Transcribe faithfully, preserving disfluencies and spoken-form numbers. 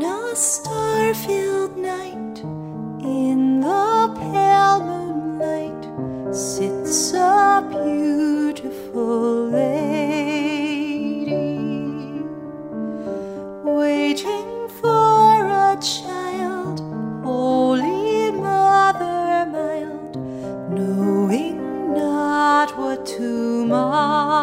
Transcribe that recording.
a star-filled night, in the pale moonlight, sits a beautiful lady, waiting for a child, Holy Mother mild, knowing not what tomorrow